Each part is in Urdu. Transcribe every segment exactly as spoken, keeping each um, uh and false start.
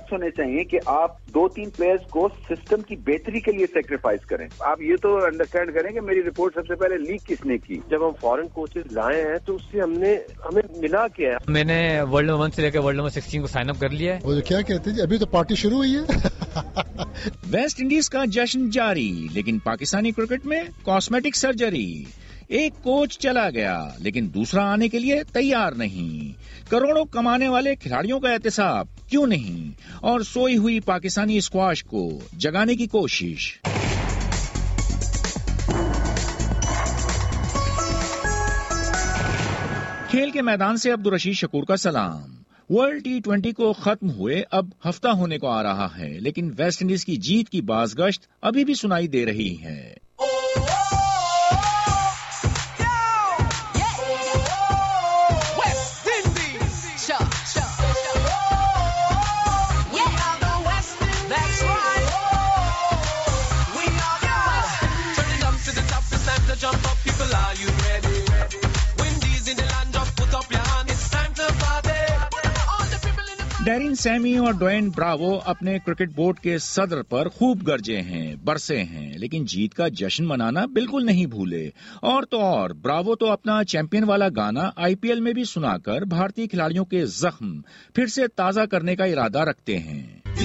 گٹس ہونے چاہیے کہ آپ دو تین پلیئرز کو سسٹم کی بہتری کے لیے سیکریفائز کریں. آپ یہ تو انڈرسٹینڈ کریں کہ میری رپورٹ سب سے پہلے لیک کس نے کی. جب ہم فورن کوچز لائے ہیں تو اس سے ہم نے ہمیں ملا کیا ہے. میں نے ورلڈ نمبر ون سے لے کر ورلڈ نمبر سکسٹین کو سائن اپ کر لیا ہے. وہ کیا کہتے ہیں ابھی تو پارٹی شروع ہوئی ہے. ویسٹ انڈیز کا جشن جاری، لیکن پاکستانی کرکٹ میں کاسمیٹک سرجری. ایک کوچ چلا گیا لیکن دوسرا آنے کے لیے تیار نہیں. کروڑوں کمانے والے کھلاڑیوں کا احتساب کیوں نہیں؟ اور سوئی ہوئی پاکستانی اسکواش کو جگانے کی کوشش. کھیل کے میدان سے عبدالرشید شکور کا سلام. ورلڈ ٹی ٹوینٹی کو ختم ہوئے اب ہفتہ ہونے کو آ رہا ہے، لیکن ویسٹ انڈیز کی جیت کی بازگشت ابھی بھی سنائی دے رہی ہے. ڈیرن سیمی اور ڈوین براوو اپنے کرکٹ بورڈ کے صدر پر خوب گرجے ہیں، برسے ہیں، لیکن جیت کا جشن منانا بالکل نہیں بھولے. اور تو اور براوو تو اپنا چیمپئن والا گانا آئی پی ایل میں بھی سنا کر بھارتی کھلاڑیوں کے زخم پھر سے تازہ کرنے کا ارادہ رکھتے ہیں.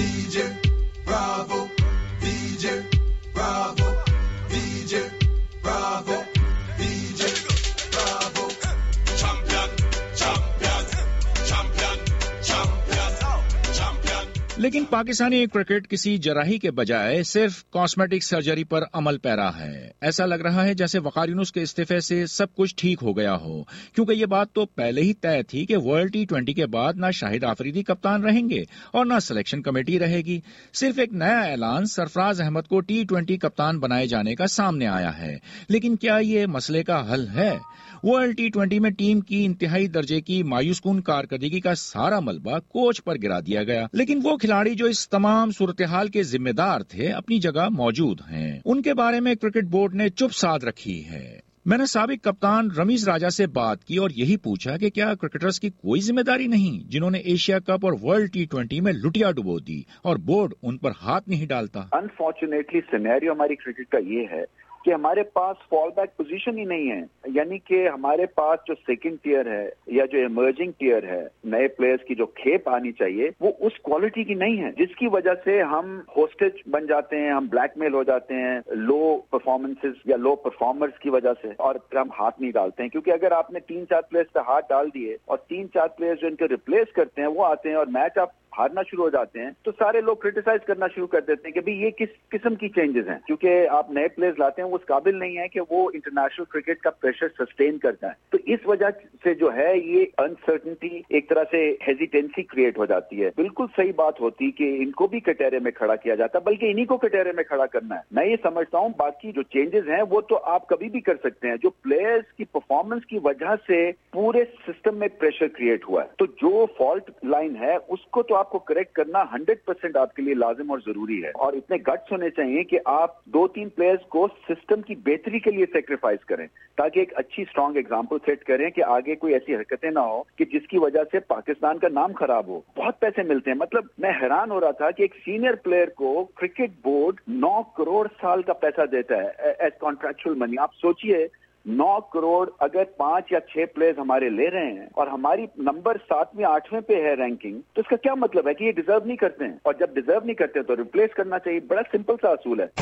لیکن پاکستانی کرکٹ کسی جراحی کے بجائے صرف کاسمیٹک سرجری پر عمل پیرا ہے. ایسا لگ رہا ہے جیسے وقار یونس کے استعفے سے سب کچھ ٹھیک ہو گیا ہو، کیونکہ یہ بات تو پہلے ہی طے تھی کہ ورلڈ ٹی ٹوینٹی کے بعد نہ شاہد آفریدی کپتان رہیں گے اور نہ سلیکشن کمیٹی رہے گی. صرف ایک نیا اعلان سرفراز احمد کو ٹی ٹوینٹی کپتان بنائے جانے کا سامنے آیا ہے. لیکن کیا یہ مسئلے کا حل ہے؟ ورلڈ ٹی ٹوینٹی میں ٹیم کی انتہائی درجے کی مایوس کن کارکردگی کا سارا ملبہ کوچ پر گرا دیا گیا، لیکن وہ کھلاڑی جو اس تمام صورتحال کے ذمہ دار تھے اپنی جگہ موجود ہیں. ان کے بارے میں کرکٹ بورڈ نے چپ سادھ رکھی ہے. میں نے سابق کپتان رمیز راجہ سے بات کی اور یہی پوچھا کہ کیا کرکٹرز کی کوئی ذمہ داری نہیں جنہوں نے ایشیا کپ اور ورلڈ ٹی ٹوینٹی میں لٹیا ڈبو دی اور بورڈ ان پر ہاتھ نہیں ڈالتا. انفارچونیٹلی سینیریو ہماری کرکٹ کا یہ ہے کہ ہمارے پاس فال بیک پوزیشن ہی نہیں ہے. یعنی کہ ہمارے پاس جو سیکنڈ ٹیئر ہے یا جو ایمرجنگ ٹیئر ہے، نئے پلیئرز کی جو کھیپ آنی چاہیے وہ اس کوالٹی کی نہیں ہے، جس کی وجہ سے ہم ہوسٹیج بن جاتے ہیں، ہم بلیک میل ہو جاتے ہیں لو پرفارمنسز یا لو پرفارمرز کی وجہ سے، اور پھر ہم ہاتھ نہیں ڈالتے ہیں. کیونکہ اگر آپ نے تین چار پلیئرز پہ ہاتھ ڈال دیے اور تین چار پلیئرز جو ان کے ریپلیس کرتے ہیں وہ آتے ہیں اور میچ آپ ہارنا شروع ہو جاتے ہیں، تو سارے لوگ کرٹیسائز کرنا شروع کر دیتے ہیں کہ بھئی یہ کس قسم کی چینجز ہیں. کیونکہ آپ نئے پلیئرز لاتے ہیں وہ اس قابل نہیں ہے کہ وہ انٹرنیشنل کرکٹ کا پریشر سسٹین کرتا ہے. تو اس وجہ سے جو ہے یہ انسرٹنٹی، ایک طرح سے ہیزیٹینسی کریٹ ہو جاتی ہے. بالکل صحیح بات ہوتی کہ ان کو بھی کٹہرے میں کھڑا کیا جاتا، بلکہ انہی کو کٹہرے میں کھڑا کرنا ہے. میں یہ سمجھتا ہوں باقی جو چینجز ہیں وہ تو آپ کبھی بھی کر سکتے ہیں. جو پلیئرز کی پرفارمنس کی وجہ سے پورے سسٹم میں پریشر کریٹ ہوا ہے، تو جو فالٹ لائن ہے اس کو تو آپ کو کریکٹ کرنا ہنڈریڈ پرسینٹ آپ کے لیے لازم اور ضروری ہے. اور اتنے گٹس ہونے چاہیے کہ آپ دو تین پلیئرز کو سسٹم کی بہتری کے لیے سیکریفائز کریں، تاکہ ایک اچھی اسٹرانگ ایگزامپل سیٹ کریں کہ آگے کوئی ایسی حرکتیں نہ ہو کہ جس کی وجہ سے پاکستان کا نام خراب ہو. بہت پیسے ملتے ہیں، مطلب میں حیران ہو رہا تھا کہ ایک سینئر پلیئر کو کرکٹ بورڈ نو کروڑ سال کا پیسہ دیتا ہے ایز کانٹریکچوئل منی. آپ سوچئے نو کروڑ اگر پانچ یا چھ پلیئرز ہمارے لے رہے ہیں اور ہماری نمبر ساتویں آٹھویں پہ ہے رینکنگ، تو اس کا کیا مطلب ہے کہ یہ ڈیزرو نہیں کرتے ہیں، اور جب ڈیزرو نہیں کرتے تو ریپلیس کرنا چاہیے. بڑا سمپل سا اصول ہے.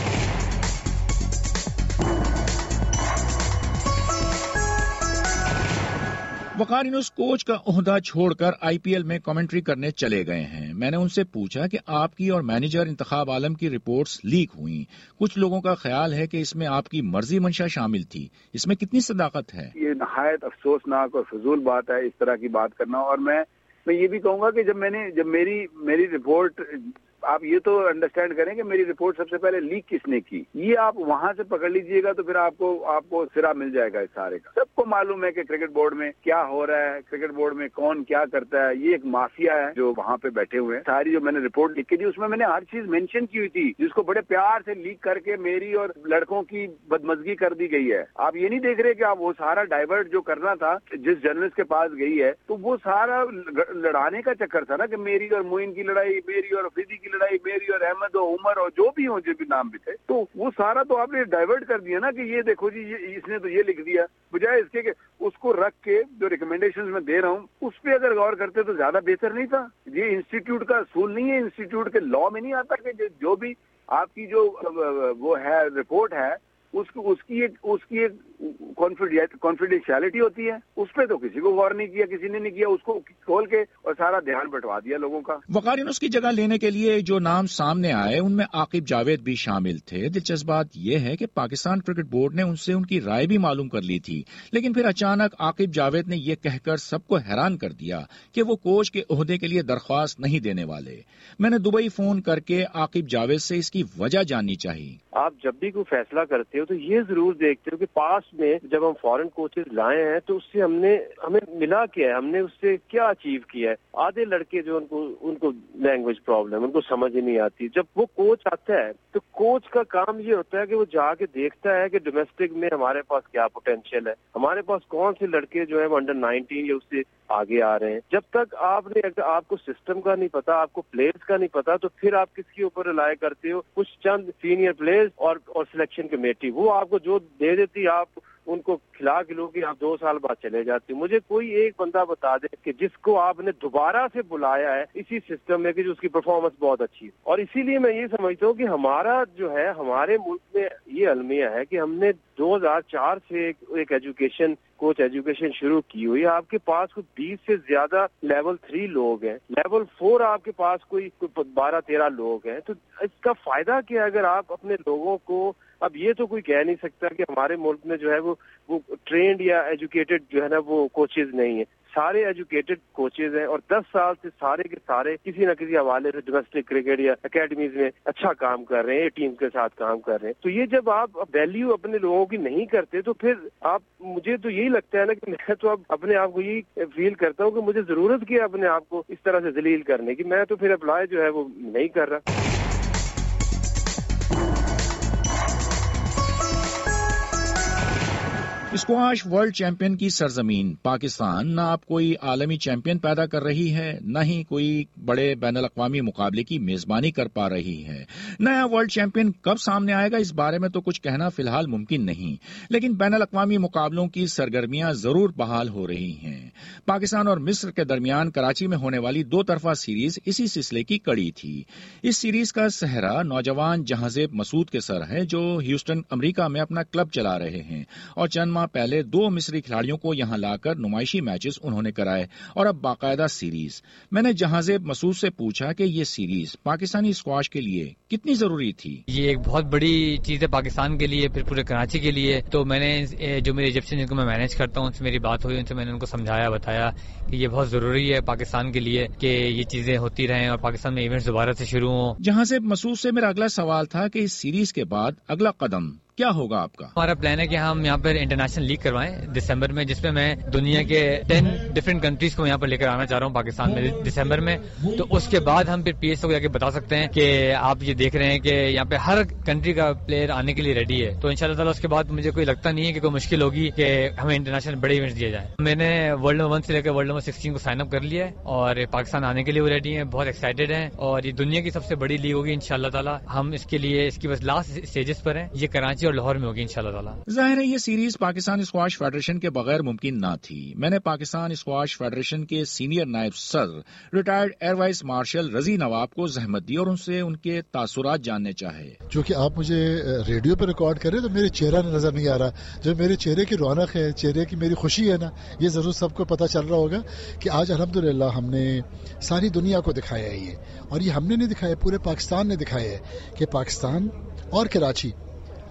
وقار یونس کوچ کا عہدہ چھوڑ کر آئی پی ایل میں کمنٹری کرنے چلے گئے ہیں. میں نے ان سے پوچھا کہ آپ کی اور مینیجر انتخاب عالم کی رپورٹس لیک ہوئیں. کچھ لوگوں کا خیال ہے کہ اس میں آپ کی مرضی منشا شامل تھی. اس میں کتنی صداقت ہے؟ یہ نہایت افسوسناک اور فضول بات ہے اس طرح کی بات کرنا. اور میں میں یہ بھی کہوں گا کہ جب میں نے جب میری میری رپورٹ آپ یہ تو انڈرسٹینڈ کریں کہ میری رپورٹ سب سے پہلے لیک کس نے کی. یہ آپ وہاں سے پکڑ لیجئے گا تو پھر آپ کو آپ کو سرا مل جائے گا اس سارے کا. سب کو معلوم ہے کہ کرکٹ بورڈ میں کیا ہو رہا ہے, کرکٹ بورڈ میں کون کیا کرتا ہے. یہ ایک مافیا ہے جو وہاں پہ بیٹھے ہوئے ہیں. ساری جو میں نے رپورٹ لکھ کے دی اس میں میں نے ہر چیز مینشن کی ہوئی تھی, جس کو بڑے پیار سے لیک کر کے میری اور لڑکوں کی بدمزگی کر دی گئی ہے. آپ یہ نہیں دیکھ رہے کہ آپ وہ سارا ڈائیورٹ جو کرنا تھا جس جرنلسٹ کے پاس گئی ہے, تو وہ سارا لڑانے کا چکر تھا نا کہ میری اور معین کی لڑائی, میری اور افریدی کی لڑائی, میری اور احمد اور عمر اور جو بھی ہوں جو بھی نام بھی تھے, تو وہ سارا تو آپ نے ڈائیورٹ کر دیا نا کہ یہ دیکھو جی یہ اس نے تو یہ لکھ دیا, بجائے اس کے کہ اس کو رکھ کے جو ریکمینڈیشن میں دے رہا ہوں اس پہ اگر غور کرتے تو زیادہ بہتر نہیں تھا. یہ انسٹیٹیوٹ کا اصول نہیں ہے, انسٹیٹیوٹ کے لا میں نہیں آتا کہ جو بھی آپ کی جو وہ ہے رپورٹ ہے اس اس کی ایک اس کی ایک کانفیڈینشیلٹی ہوتی ہے. اس پہ تو کسی کو غور نہیں کیا, کسی نے نہیں کیا, اس کو کھول کے اور سارا دھیان بٹوا دیا لوگوں کا. وقار یونس کی جگہ لینے کے لیے جو نام سامنے آئے ان میں عاقب جاوید بھی شامل تھے. دلچسپ بات یہ ہے کہ پاکستان کرکٹ بورڈ نے ان سے ان کی رائے بھی معلوم کر لی تھی, لیکن پھر اچانک عاقب جاوید نے یہ کہہ کر سب کو حیران کر دیا کہ وہ کوچ کے عہدے کے لیے درخواست نہیں دینے والے. میں نے دبئی فون کر کے عاقب جاوید سے اس کی وجہ جاننی چاہی. آپ جب بھی کوئی فیصلہ کرتے ہو تو یہ ضرور دیکھتے ہو کہ پاس میں جب ہم فورن کوچز لائے ہیں تو اس سے ہم نے ہمیں ملا کیا ہے, ہم نے اس سے کیا اچیو کیا ہے. آدھے لڑکے جو ان کو ان کو لینگویج پرابلم, ان کو سمجھ ہی نہیں آتی. جب وہ کوچ آتا ہے تو کوچ کا کام یہ ہوتا ہے کہ وہ جا کے دیکھتا ہے کہ ڈومیسٹک میں ہمارے پاس کیا پوٹینشیل ہے, ہمارے پاس کون سے لڑکے جو ہے وہ انڈر نائنٹین یا اس سے آگے آ رہے ہیں. جب تک آپ نے اگر آپ کو سسٹم کا نہیں پتا, آپ کو پلیئرز کا نہیں پتا, تو پھر آپ کس کے اوپر رلائی کرتے ہو؟ کچھ چند سینئر پلیئرز اور اور سلیکشن کمیٹی, وہ آپ کو جو دے دیتی آپ ان کو کھلا کھلو کے آپ دو سال بعد چلے جاتے. مجھے کوئی ایک بندہ بتا دے کہ جس کو آپ نے دوبارہ سے بلایا ہے اسی سسٹم میں کہ جو اس کی پرفارمنس بہت اچھی ہے. اور اسی لیے میں یہ سمجھتا ہوں کہ ہمارا جو ہے ہمارے ملک میں یہ المیہ ہے کہ ہم نے دو ہزار چار سے ایک ایجوکیشن کوچ ایجوکیشن شروع کی ہوئی. آپ کے پاس کوئی بیس سے زیادہ لیول تھری لوگ ہیں, لیول فور آپ کے پاس کوئی بارہ تیرہ لوگ ہیں. تو اس کا فائدہ کیا اگر آپ اپنے لوگوں کو, اب یہ تو کوئی کہہ نہیں سکتا کہ ہمارے ملک میں جو ہے وہ وہ ٹرینڈ یا ایجوکیٹڈ جو ہے نا وہ کوچز نہیں ہیں. سارے ایجوکیٹڈ کوچز ہیں اور دس سال سے سارے کے سارے کسی نہ کسی حوالے سے ڈومیسٹک کرکٹ یا اکیڈمیز میں اچھا کام کر رہے ہیں, ٹیم کے ساتھ کام کر رہے ہیں. تو یہ جب آپ ویلیو اپنے لوگوں کی نہیں کرتے تو پھر آپ, مجھے تو یہی لگتا ہے نا کہ میں تو اب اپنے آپ کو یہی فیل کرتا ہوں کہ مجھے ضرورت کیا اپنے آپ کو اس طرح سے ذلیل کرنے کی. میں تو پھر اپلائی جو ہے وہ نہیں کر رہا. اسکواش ورلڈ چیمپئن کی سرزمین پاکستان نہ اب کوئی عالمی چیمپئن پیدا کر رہی ہے, نہ ہی کوئی بڑے بین الاقوامی مقابلے کی میزبانی کر پا رہی ہے. نیا ورلڈ چیمپئن کب سامنے آئے گا اس بارے میں تو کچھ کہنا فی الحال ممکن نہیں, لیکن بین الاقوامی مقابلوں کی سرگرمیاں ضرور بحال ہو رہی ہیں. پاکستان اور مصر کے درمیان کراچی میں ہونے والی دو طرفہ سیریز اسی سلسلے کی کڑی تھی. اس سیریز کا سہرا نوجوان جہانزیب مسعود کے سر ہے جو ہیوسٹن امریکہ میں اپنا کلب چلا رہے ہیں, اور چند پہلے دو مصری کھلاڑیوں کو یہاں لا کر نمائشی میچز انہوں نے کرائے اور اب باقاعدہ سیریز. میں نے جہانزیب مسعود سے پوچھا کہ یہ سیریز پاکستانی اسکواش کے لیے کتنی ضروری تھی. یہ ایک بہت بڑی چیز ہے پاکستان کے لیے, پھر پورے کراچی کے لیے. تو میں نے جو میرے ایجپشن جن کو میں مینیج کرتا ہوں ان سے میری بات ہوئی, ان سے میں نے ان کو سمجھایا بتایا کہ یہ بہت ضروری ہے پاکستان کے لیے کہ یہ چیزیں ہوتی رہیں اور پاکستان میں ایونٹس دوبارہ سے شروع ہوں. جہانزیب مسعود سے میرا اگلا سوال تھا کہ اس سیریز کے بعد اگلا قدم کیا ہوگا آپ کا؟ ہمارا پلان ہے کہ ہم یہاں پر انٹرنیشنل لیگ کروائیں دسمبر میں, جس میں میں دنیا کے ٹین ڈفرینٹ کنٹریز کو یہاں پر لے کر آنا چاہ رہا ہوں پاکستان میں دسمبر میں. تو اس کے بعد ہم پھر پی ایس او کو جا کے بتا سکتے ہیں کہ آپ یہ دیکھ رہے ہیں کہ یہاں پہ ہر کنٹری کا پلیئر آنے کے لیے ریڈی ہے. تو ان شاء اللہ تعالیٰ اس کے بعد مجھے کوئی لگتا نہیں ہے کہ کوئی مشکل ہوگی کہ ہمیں انٹرنیشنل بڑے ایونٹس دیے جائیں. میں نے ورلڈ نمبر ون سے لے کر ورلڈ نمبر سکسٹین کو سائن اپ کر لیا ہے اور پاکستان آنے کے لیے وہ ریڈی ہیں, بہت ایکسائٹیڈ ہیں, اور یہ دنیا کی سب سے بڑی لیگ ہوگی ان شاء اللہ تعالیٰ. ہم اس کے لیے اس کی بس لاسٹ اسٹیجز پر ہیں, یہ کراچی اور لاہور میں ہوگی ان شاء اللہ. ظاہر ہے یہ سیریز پاکستان اسکواش فیڈریشن کے بغیر ممکن نہ تھی. میں نے پاکستان اسکواش فیڈریشن کے سینئر نائب صدر ریٹائرڈ ایئر وائس مارشل رضی نواب کو زحمت دی اور ان سے ان کے تاثرات جاننے چاہے. چونکہ آپ مجھے ریڈیو پہ ریکارڈ کریں تو میرے چہرہ نظر نہیں آ رہا, جو میرے چہرے کی رونق ہے, چہرے کی میری خوشی ہے نا, یہ ضرور سب کو پتہ چل رہا ہوگا کہ آج الحمدللہ ہم نے ساری دنیا کو دکھایا ہے یہ, اور یہ ہم نے نہیں دکھایا, پورے پاکستان نے دکھایا ہے کہ پاکستان اور کراچی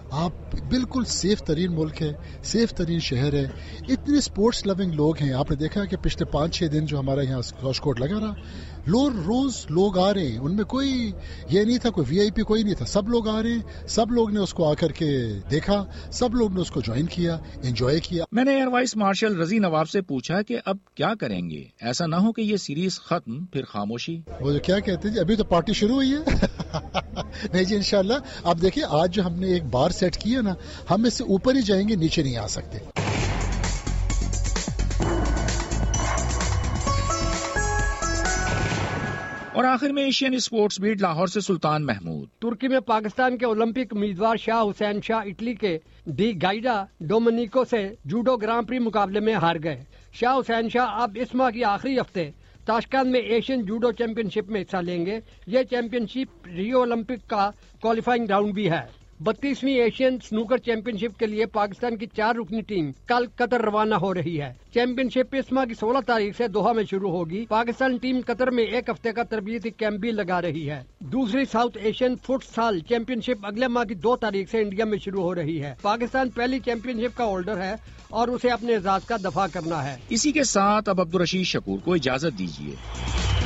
آپ بالکل سیف ترین ملک ہے, سیف ترین شہر ہے, اتنے اسپورٹس لونگ لوگ ہیں. آپ نے دیکھا کہ پچھلے پانچ چھ دن جو ہمارا یہاں اسکواش کورٹ لگا رہا, لوگ روز لوگ آ رہے ہیں, ان میں کوئی یہ نہیں تھا کوئی وی آئی پی کوئی نہیں تھا, سب لوگ آ رہے ہیں, سب لوگ نے اس کو آ کر کے دیکھا, سب لوگ نے اس کو جوائن کیا, انجوائے کیا. میں نے ایئر وائس مارشل رضی نواب سے پوچھا کہ اب کیا کریں گے, ایسا نہ ہو کہ یہ سیریز ختم پھر خاموشی. وہ جو کیا کہتے ہیں جی, ابھی تو پارٹی شروع ہوئی ہے. نہیں جی انشاءاللہ. اب دیکھیے آج جو ہم نے ایک بار سیٹ کیا نا, ہم اس سے اوپر ہی جائیں گے, نیچے نہیں آ سکتے. اور آخر میں ایشین اسپورٹس بیٹ لاہور سے سلطان محمود. ترکی میں پاکستان کے اولمپک امیدوار شاہ حسین شاہ اٹلی کے ڈی گائیڈا ڈومنیکو سے جوڈو گران پری مقابلے میں ہار گئے. شاہ حسین شاہ اب اس ماہ کی آخری ہفتے تاشکند میں ایشین جوڈو چیمپئن شپ میں حصہ لیں گے. یہ چیمپئن شپ ریو اولمپک کا کوالیفائنگ راؤنڈ بھی ہے. بتیسویں ایشین سنوکر چیمپئن شپ کے لیے پاکستان کی چار رکنی ٹیم کل قطر روانہ ہو رہی ہے. چیمپئن شپ اس ماہ کی سولہ تاریخ سے دوحہ میں شروع ہوگی. پاکستان ٹیم قطر میں ایک ہفتے کا تربیتی کیمپ بھی لگا رہی ہے. دوسری South Asian futsal championship اگلے ماہ کی دو تاریخ سے انڈیا میں شروع ہو رہی ہے. پاکستان پہلی چیمپئن شپ کا ہولڈر ہے اور اسے اپنے اعزاز کا دفاع کرنا ہے. اسی کے ساتھ اب عبدالرشید شکور کو اجازت دیجیے.